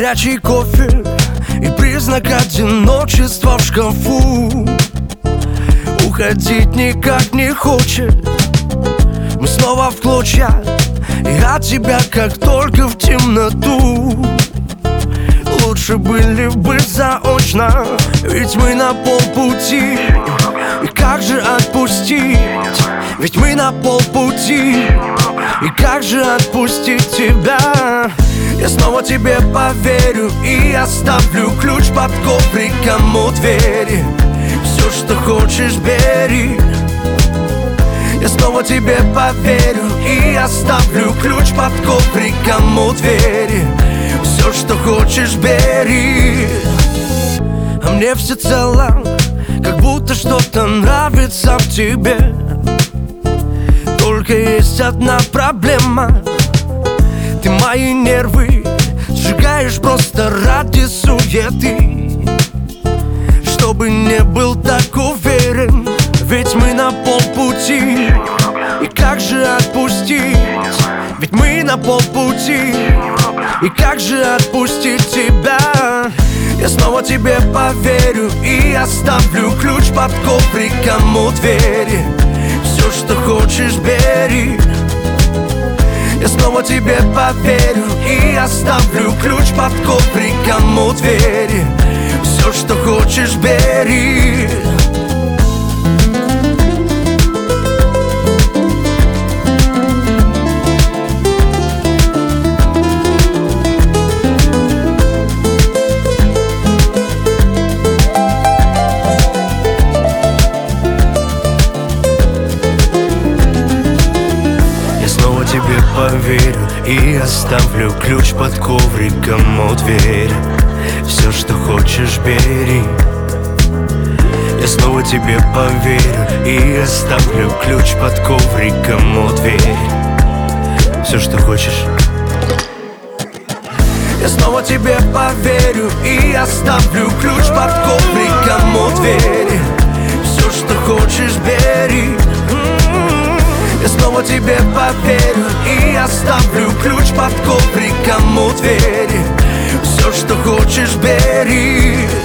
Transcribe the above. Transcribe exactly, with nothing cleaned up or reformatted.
горячий кофе и признак одиночества в шкафу. Уходить никак не хочет, мы снова в клочья, и от тебя как только в темноту. Лучше были бы заочно, ведь мы на полпути. И как же отпустить, ведь мы на полпути. И как же отпустить тебя? Я снова тебе поверю и оставлю ключ под ковриком у двери. Все, что хочешь, бери. Я снова тебе поверю и оставлю ключ под ковриком у двери. Все, что хочешь, бери. А мне всецело, как будто что-то нравится в тебе. Только есть одна проблема: ты мои нервы сжигаешь просто ради суеты. Чтобы не был так уверен, ведь мы на полпути. И как же отпустить, ведь мы на полпути. И как же отпустить тебя? Я снова тебе поверю и оставлю ключ под ковриком у двери. Все, что хочешь, бери. Я снова тебе поверю и оставлю ключ под ковриком у двери. Все, что хочешь, бери. Тебе поверю и оставлю ключ под ковриком у двери. Все, что хочешь, бери. Я снова тебе поверю и оставлю ключ под ковриком у двери. Все, что хочешь. Я снова тебе поверю и оставлю ключ под ковриком у двери. Все, что хочешь, бери. Я снова тебе поверю и оставлю ключ под ковриком у двери. Все, что хочешь, бери.